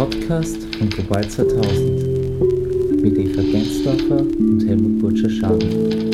Podcast von Global 2000 mit Eva Gensdorfer und Helmut Burtscher-Schaden.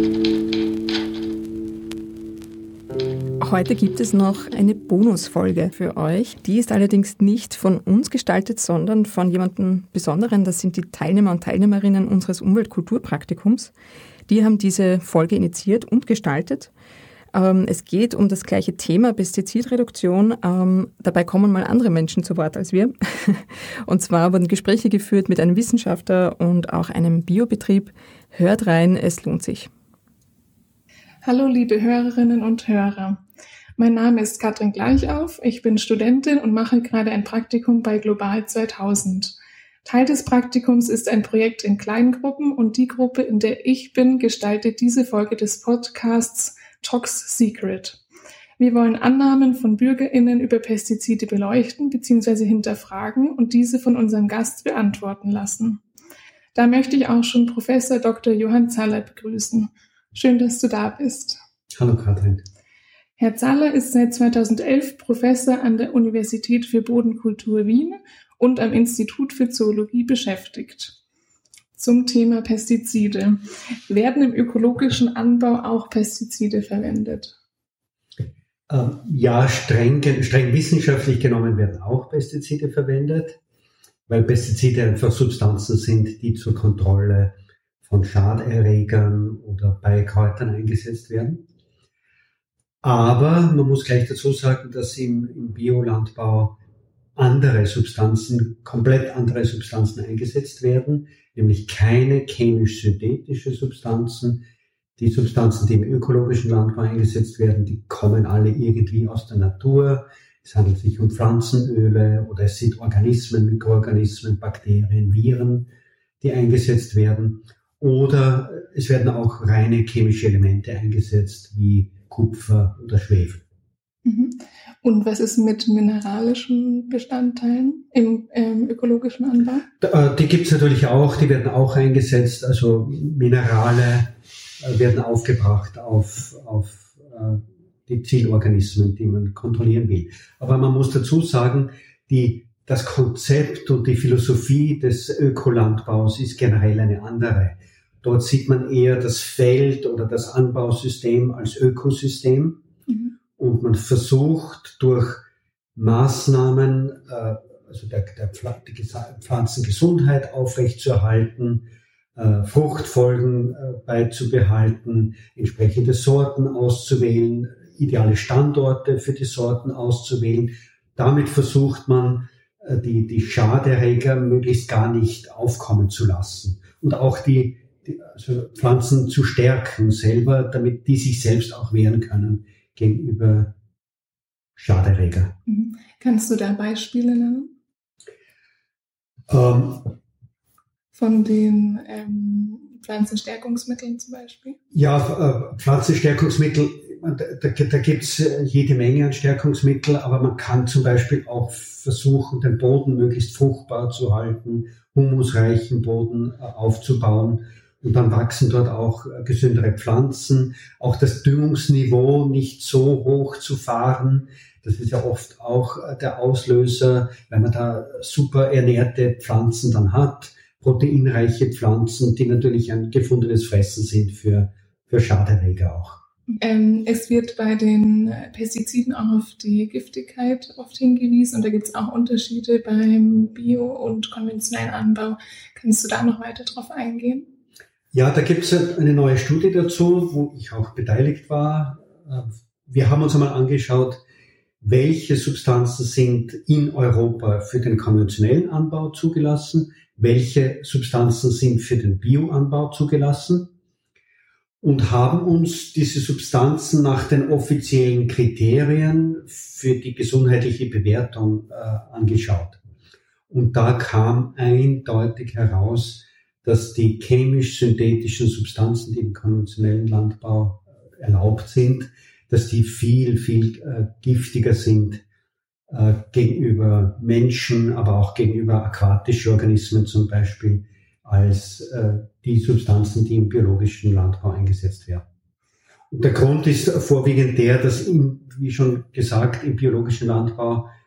Heute gibt es noch eine Bonusfolge für euch. Die ist allerdings nicht von uns gestaltet, sondern von jemandem Besonderen. Das sind die Teilnehmer und Teilnehmerinnen unseres Umweltkulturpraktikums. Die haben diese Folge initiiert und gestaltet. Es geht um das gleiche Thema, Pestizidreduktion. Dabei kommen mal andere Menschen zu Wort als wir. Und zwar wurden Gespräche geführt mit einem Wissenschaftler und auch einem Biobetrieb. Hört rein, es lohnt sich. Hallo liebe Hörerinnen und Hörer. Mein Name ist Katrin Gleichauf. Ich bin Studentin und mache gerade ein Praktikum bei Global 2000. Teil des Praktikums ist ein Projekt in Kleingruppen und die Gruppe, in der ich bin, gestaltet diese Folge des Podcasts Tox Secret. Wir wollen Annahmen von BürgerInnen über Pestizide beleuchten bzw. hinterfragen und diese von unserem Gast beantworten lassen. Da möchte ich auch schon Professor Dr. Johann Zaller begrüßen. Schön, dass du da bist. Hallo Katrin. Herr Zaller ist seit 2011 Professor an der Universität für Bodenkultur Wien und am Institut für Zoologie beschäftigt. Zum Thema Pestizide. Werden im ökologischen Anbau auch Pestizide verwendet? Ja, streng wissenschaftlich genommen werden auch Pestizide verwendet, weil Pestizide einfach Substanzen sind, die zur Kontrolle von Schaderregern oder Beikräutern eingesetzt werden. Aber man muss gleich dazu sagen, dass im Biolandbau komplett andere Substanzen eingesetzt werden, nämlich keine chemisch-synthetische Substanzen. Die Substanzen, die im ökologischen Landbau eingesetzt werden, die kommen alle irgendwie aus der Natur. Es handelt sich um Pflanzenöle oder es sind Organismen, Mikroorganismen, Bakterien, Viren, die eingesetzt werden. Oder es werden auch reine chemische Elemente eingesetzt, wie Kupfer oder Schwefel. Und was ist mit mineralischen Bestandteilen im ökologischen Anbau? Die gibt es natürlich auch, die werden auch eingesetzt. Also Minerale werden aufgebracht auf die Zielorganismen, die man kontrollieren will. Aber man muss dazu sagen, das Konzept und die Philosophie des Ökolandbaus ist generell eine andere. Dort sieht man eher das Feld oder das Anbausystem als Ökosystem. Und man versucht durch Maßnahmen, also die Pflanzengesundheit aufrechtzuerhalten, Fruchtfolgen beizubehalten, entsprechende Sorten auszuwählen, ideale Standorte für die Sorten auszuwählen. Damit versucht man, die Schaderreger möglichst gar nicht aufkommen zu lassen und auch also Pflanzen zu stärken selber, damit die sich selbst auch wehren können gegenüber Schaderreger. Kannst du da Beispiele nennen? Von den Pflanzenstärkungsmitteln zum Beispiel? Ja, Pflanzenstärkungsmittel, da gibt es jede Menge an Stärkungsmittel, aber man kann zum Beispiel auch versuchen, den Boden möglichst fruchtbar zu halten, humusreichen Boden aufzubauen. Und dann wachsen dort auch gesündere Pflanzen. Auch das Düngungsniveau nicht so hoch zu fahren. Das ist ja oft auch der Auslöser, weil man da super ernährte Pflanzen dann hat. Proteinreiche Pflanzen, die natürlich ein gefundenes Fressen sind für Schaderreger auch. Es wird bei den Pestiziden auch auf die Giftigkeit oft hingewiesen und da gibt es auch Unterschiede beim Bio- und konventionellen Anbau. Kannst du da noch weiter drauf eingehen? Ja, da gibt es eine neue Studie dazu, wo ich auch beteiligt war. Wir haben uns einmal angeschaut, welche Substanzen sind in Europa für den konventionellen Anbau zugelassen, welche Substanzen sind für den Bioanbau zugelassen und haben uns diese Substanzen nach den offiziellen Kriterien für die gesundheitliche Bewertung angeschaut. Und da kam eindeutig heraus, dass die chemisch-synthetischen Substanzen, die im konventionellen Landbau erlaubt sind, dass die viel, viel giftiger sind gegenüber Menschen, aber auch gegenüber aquatischen Organismen zum Beispiel, als die Substanzen, die im biologischen Landbau eingesetzt werden. Und der Grund ist vorwiegend der, dass, wie schon gesagt, im biologischen Landbau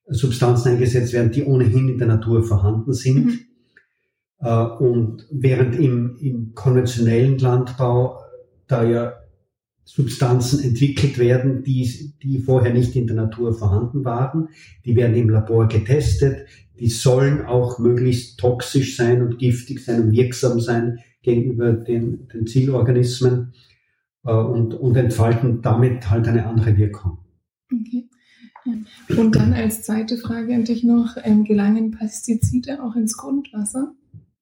Substanzen eingesetzt werden, die ohnehin in der Natur vorhanden sind. Und während im konventionellen Landbau da ja Substanzen entwickelt werden, die vorher nicht in der Natur vorhanden waren, die werden im Labor getestet, die sollen auch möglichst toxisch sein und giftig sein und wirksam sein gegenüber den Zielorganismen und entfalten damit halt eine andere Wirkung. Okay. Und dann als zweite Frage an dich noch, gelangen Pestizide auch ins Grundwasser?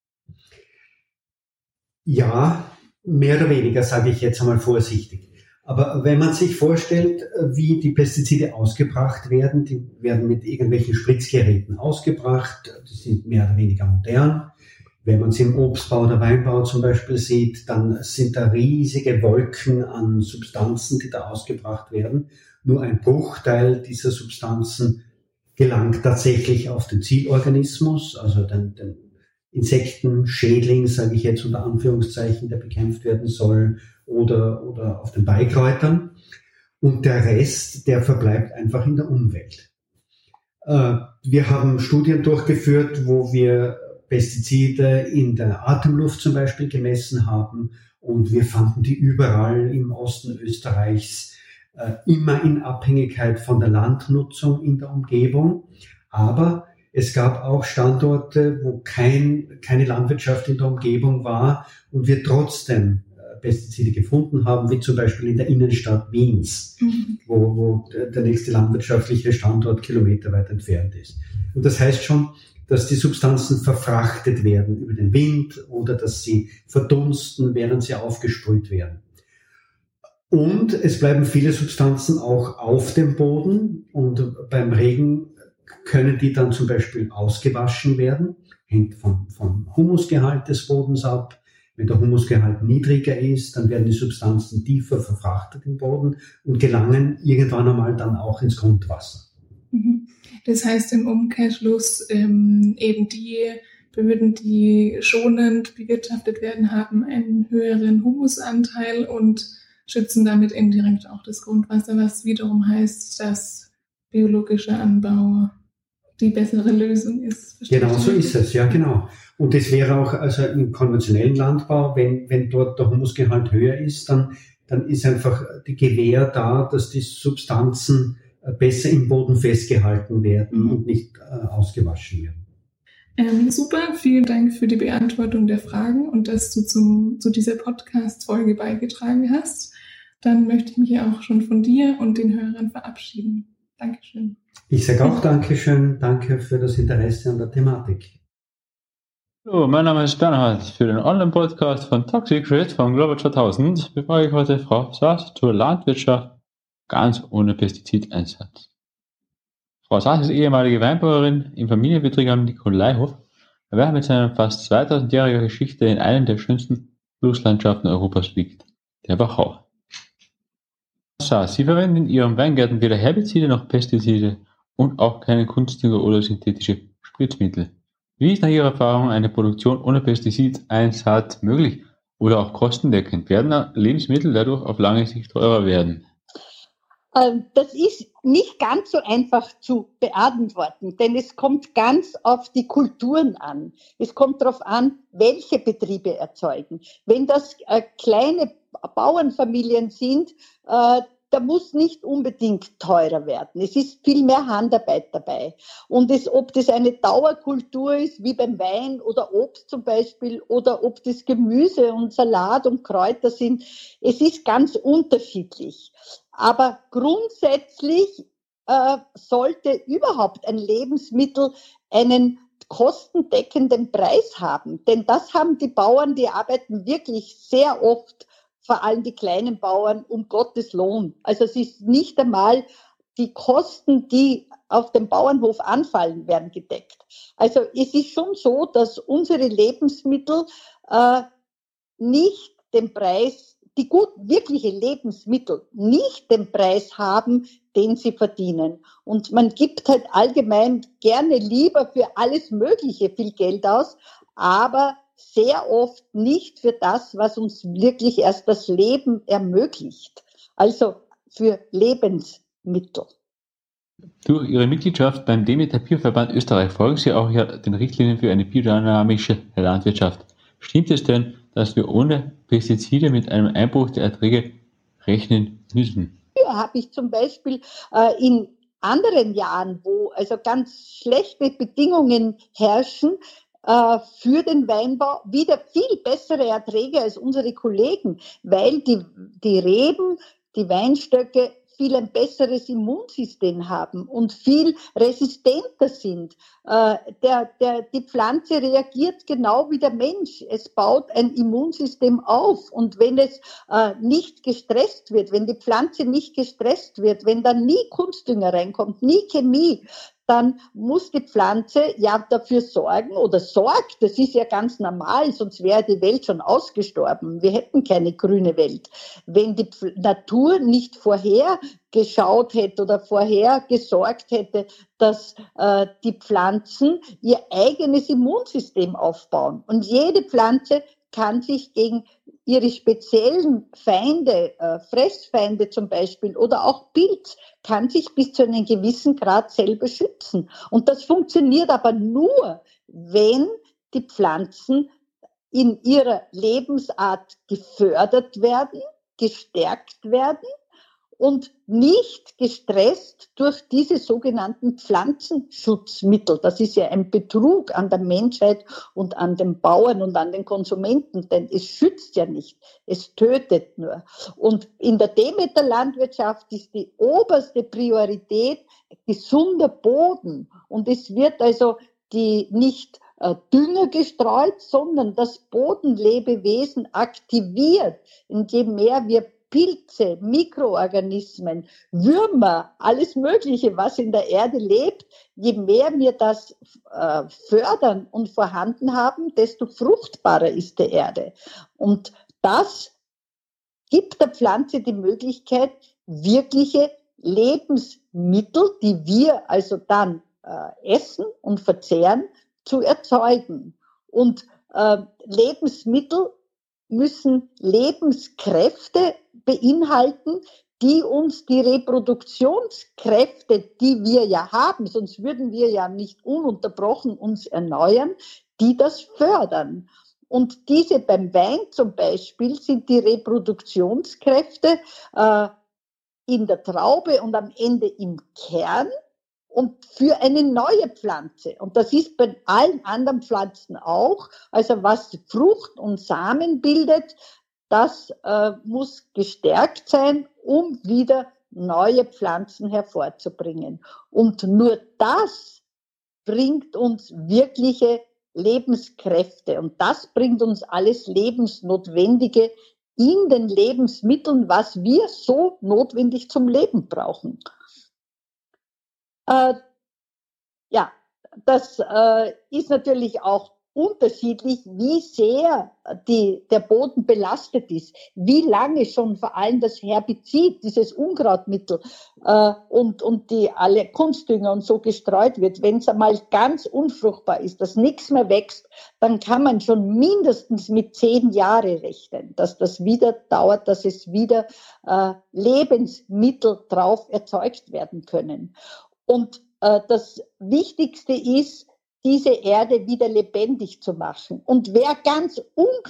Ja, mehr oder weniger, sage ich jetzt einmal vorsichtig. Aber wenn man sich vorstellt, wie die Pestizide ausgebracht werden, die werden mit irgendwelchen Spritzgeräten ausgebracht, die sind mehr oder weniger modern. Wenn man es im Obstbau oder Weinbau zum Beispiel sieht, dann sind da riesige Wolken an Substanzen, die da ausgebracht werden. Nur ein Bruchteil dieser Substanzen gelangt tatsächlich auf den Zielorganismus, also den Insekten, Schädling, sage ich jetzt unter Anführungszeichen, der bekämpft werden soll, oder auf den Beikräutern. Und der Rest, der verbleibt einfach in der Umwelt. Wir haben Studien durchgeführt, wo wir Pestizide in der Atemluft zum Beispiel gemessen haben, und wir fanden die überall im Osten Österreichs, immer in Abhängigkeit von der Landnutzung in der Umgebung. Aber es gab auch Standorte, wo keine Landwirtschaft in der Umgebung war und wir trotzdem Pestizide gefunden haben, wie zum Beispiel in der Innenstadt Wiens, wo der nächste landwirtschaftliche Standort kilometerweit entfernt ist. Und das heißt schon, dass die Substanzen verfrachtet werden über den Wind oder dass sie verdunsten, während sie aufgesprüht werden. Und es bleiben viele Substanzen auch auf dem Boden, und beim Regen können die dann zum Beispiel ausgewaschen werden, hängt vom Humusgehalt des Bodens ab. Wenn der Humusgehalt niedriger ist, dann werden die Substanzen tiefer verfrachtet im Boden und gelangen irgendwann einmal dann auch ins Grundwasser. Das heißt im Umkehrschluss, eben die Böden, die schonend bewirtschaftet werden, haben einen höheren Humusanteil und schützen damit indirekt auch das Grundwasser, was wiederum heißt, dass biologischer Anbau die bessere Lösung ist. Genau so ist es, ja genau. Und das wäre auch also im konventionellen Landbau, wenn dort der Humusgehalt höher ist, dann ist einfach die Gewähr da, dass die Substanzen besser im Boden festgehalten werden und nicht ausgewaschen werden. Super, vielen Dank für die Beantwortung der Fragen und dass du zu dieser Podcast-Folge beigetragen hast. Dann möchte ich mich ja auch schon von dir und den Hörern verabschieden. Dankeschön. Ich sage auch Dankeschön, danke für das Interesse an der Thematik. Hallo, mein Name ist Bernhard für den Online-Podcast von Top Secret von Global 2000 befrage ich heute Frau Saas zur Landwirtschaft ganz ohne Pestizideinsatz. Frau Saas ist ehemalige Weinbauerin im Familienbetrieb am Nikolaihof, welcher mit seiner fast 2000-jähriger Geschichte in einem der schönsten Flusslandschaften Europas liegt, der Wachau. Frau Saas, Sie verwenden in Ihren Weingärten weder Herbizide noch Pestizide und auch keine Kunstdünger oder synthetische Spritzmittel. Wie ist nach Ihrer Erfahrung eine Produktion ohne Pestizideinsatz möglich oder auch kostendeckend? Werden Lebensmittel dadurch auf lange Sicht teurer werden? Das ist nicht ganz so einfach zu beantworten, denn es kommt ganz auf die Kulturen an. Es kommt darauf an, welche Betriebe erzeugen. Wenn das kleine Bauernfamilien sind, da muss nicht unbedingt teurer werden. Es ist viel mehr Handarbeit dabei. Und ob das eine Dauerkultur ist, wie beim Wein oder Obst zum Beispiel, oder ob das Gemüse und Salat und Kräuter sind, es ist ganz unterschiedlich. Aber grundsätzlich sollte überhaupt ein Lebensmittel einen kostendeckenden Preis haben. Denn das haben die Bauern, die arbeiten wirklich sehr oft, vor allem die kleinen Bauern, um Gottes Lohn. Also es ist nicht einmal die Kosten, die auf dem Bauernhof anfallen, werden gedeckt. Also es ist schon so, dass unsere Lebensmittel nicht den Preis, die wirkliche Lebensmittel nicht den Preis haben, den sie verdienen. Und man gibt halt allgemein gerne lieber für alles Mögliche viel Geld aus, aber sehr oft nicht für das, was uns wirklich erst das Leben ermöglicht. Also für Lebensmittel. Durch Ihre Mitgliedschaft beim Demeter Bioverband Österreich folgen Sie auch den Richtlinien für eine biodynamische Landwirtschaft. Stimmt es denn, dass wir ohne Pestizide mit einem Einbruch der Erträge rechnen müssen? Ja, habe ich zum Beispiel in anderen Jahren, wo also ganz schlechte Bedingungen herrschen, für den Weinbau wieder viel bessere Erträge als unsere Kollegen, weil die Reben, die Weinstöcke viel ein besseres Immunsystem haben und viel resistenter sind. Die Pflanze reagiert genau wie der Mensch. Es baut ein Immunsystem auf. Und wenn es nicht gestresst wird, wenn die Pflanze nicht gestresst wird, wenn da nie Kunstdünger reinkommt, nie Chemie, dann muss die Pflanze ja dafür sorgen oder sorgt, das ist ja ganz normal, sonst wäre die Welt schon ausgestorben. Wir hätten keine grüne Welt. Wenn die Natur nicht vorhergeschaut hätte oder vorher gesorgt hätte, dass die Pflanzen ihr eigenes Immunsystem aufbauen. Und jede Pflanze kann sich gegen ihre speziellen Feinde, Fressfeinde zum Beispiel oder auch Pilz, kann sich bis zu einem gewissen Grad selber schützen. Und das funktioniert aber nur, wenn die Pflanzen in ihrer Lebensart gefördert werden, gestärkt werden und nicht gestresst durch diese sogenannten Pflanzenschutzmittel. Das ist ja ein Betrug an der Menschheit und an den Bauern und an den Konsumenten, denn es schützt ja nicht, es tötet nur. Und in der Demeter-Landwirtschaft ist die oberste Priorität gesunder Boden. Und es wird also nicht Dünger gestreut, sondern das Bodenlebewesen aktiviert. Und je mehr wir Pilze, Mikroorganismen, Würmer, alles Mögliche, was in der Erde lebt, je mehr wir das fördern und vorhanden haben, desto fruchtbarer ist die Erde. Und das gibt der Pflanze die Möglichkeit, wirkliche Lebensmittel, die wir also dann essen und verzehren, zu erzeugen. Und Lebensmittel müssen Lebenskräfte beinhalten, die uns die Reproduktionskräfte, die wir ja haben, sonst würden wir ja nicht ununterbrochen uns erneuern, die das fördern. Und diese beim Wein zum Beispiel sind die Reproduktionskräfte in der Traube und am Ende im Kern und für eine neue Pflanze. Und das ist bei allen anderen Pflanzen auch. Also was Frucht und Samen bildet, das muss gestärkt sein, um wieder neue Pflanzen hervorzubringen. Und nur das bringt uns wirkliche Lebenskräfte. Und das bringt uns alles Lebensnotwendige in den Lebensmitteln, was wir so notwendig zum Leben brauchen. Ja, das ist natürlich auch unterschiedlich, wie sehr der Boden belastet ist, wie lange schon vor allem das Herbizid, dieses Unkrautmittel und die alle Kunstdünger und so gestreut wird. Wenn es einmal ganz unfruchtbar ist, dass nichts mehr wächst, dann kann man schon mindestens mit 10 Jahre rechnen, dass das wieder dauert, dass es wieder Lebensmittel drauf erzeugt werden können. Und das Wichtigste ist, diese Erde wieder lebendig zu machen. Und wer ganz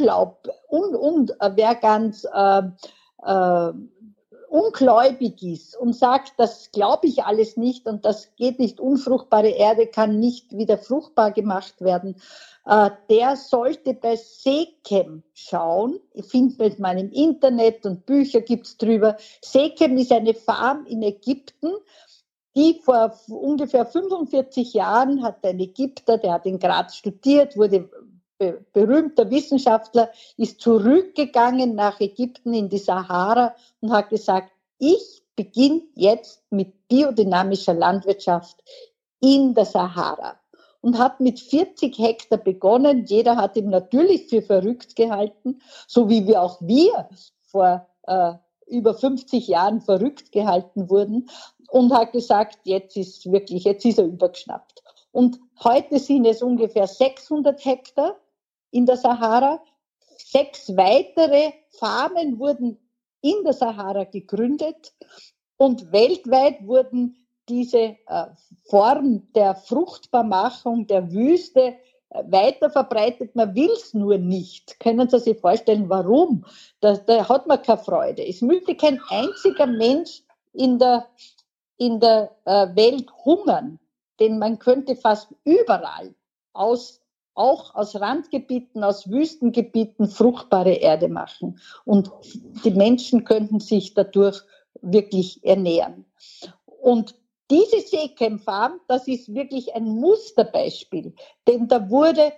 ungläubig ist und sagt, das glaube ich alles nicht und das geht nicht, unfruchtbare Erde kann nicht wieder fruchtbar gemacht werden, der sollte bei Sekem schauen. Findet man im Internet und Bücher gibt's drüber. Sekem ist eine Farm in Ägypten, die vor ungefähr 45 Jahren hat ein Ägypter, der hat in Graz studiert, wurde berühmter Wissenschaftler, ist zurückgegangen nach Ägypten in die Sahara und hat gesagt, ich beginne jetzt mit biodynamischer Landwirtschaft in der Sahara. Und hat mit 40 Hektar begonnen. Jeder hat ihn natürlich für verrückt gehalten, so wie wir vor über 50 Jahren verrückt gehalten wurden. Und hat gesagt, jetzt ist er übergeschnappt. Und heute sind es ungefähr 600 Hektar in der Sahara. 6 weitere Farmen wurden in der Sahara gegründet und weltweit wurden diese Form der Fruchtbarmachung der Wüste weiter verbreitet. Man will es nur nicht. Können Sie sich vorstellen, warum? Da hat man keine Freude. Es möchte kein einziger Mensch in der Welt hungern, denn man könnte fast überall auch aus Randgebieten, aus Wüstengebieten fruchtbare Erde machen. Und die Menschen könnten sich dadurch wirklich ernähren. Und diese Sechem Farm, das ist wirklich ein Musterbeispiel, denn da wurde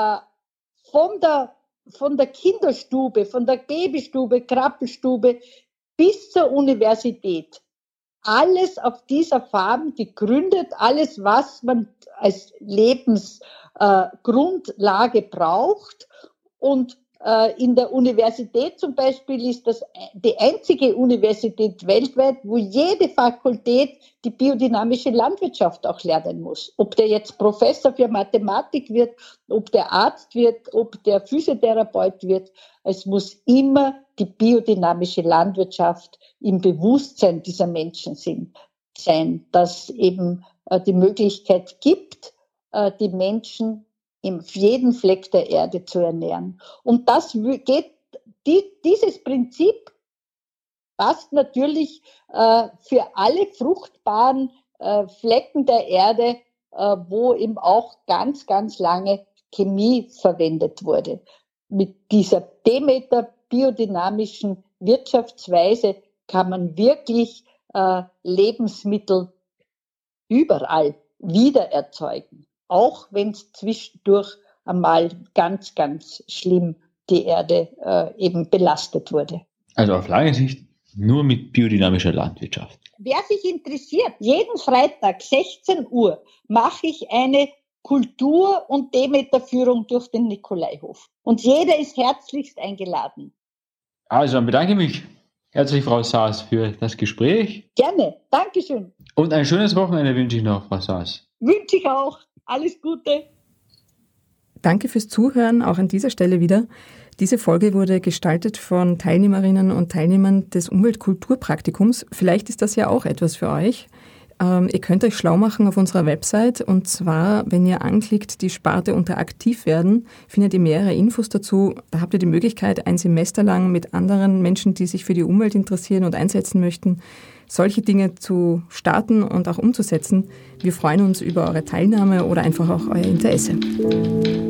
von der Kinderstube, von der Babystube, Krabbelstube bis zur Universität alles auf dieser Farm gegründet, alles, was man als Lebensgrundlage braucht. Und in der Universität zum Beispiel ist das die einzige Universität weltweit, wo jede Fakultät die biodynamische Landwirtschaft auch lernen muss. Ob der jetzt Professor für Mathematik wird, ob der Arzt wird, ob der Physiotherapeut wird, es muss immer die biodynamische Landwirtschaft im Bewusstsein dieser Menschen sein, dass eben die Möglichkeit gibt, die Menschen auf jeden Fleck der Erde zu ernähren. Und dieses Prinzip passt natürlich für alle fruchtbaren Flecken der Erde, wo eben auch ganz, ganz lange Chemie verwendet wurde. Mit dieser Demeter biodynamischen Wirtschaftsweise kann man wirklich Lebensmittel überall wieder erzeugen. Auch wenn es zwischendurch einmal ganz, ganz schlimm die Erde eben belastet wurde. Also auf lange Sicht nur mit biodynamischer Landwirtschaft. Wer sich interessiert, jeden Freitag 16 Uhr mache ich eine Kultur- und Demeterführung durch den Nikolaihof. Und jeder ist herzlichst eingeladen. Also dann bedanke ich mich herzlich, Frau Saas, für das Gespräch. Gerne, Dankeschön. Und ein schönes Wochenende wünsche ich noch, Frau Saas. Wünsche ich auch. Alles Gute. Danke fürs Zuhören, auch an dieser Stelle wieder. Diese Folge wurde gestaltet von Teilnehmerinnen und Teilnehmern des Umweltkulturpraktikums. Vielleicht ist das ja auch etwas für euch. Ihr könnt euch schlau machen auf unserer Website, und zwar, wenn ihr anklickt, die Sparte unter Aktiv werden, findet ihr mehrere Infos dazu. Da habt ihr die Möglichkeit, ein Semester lang mit anderen Menschen, die sich für die Umwelt interessieren und einsetzen möchten, solche Dinge zu starten und auch umzusetzen. Wir freuen uns über eure Teilnahme oder einfach auch euer Interesse.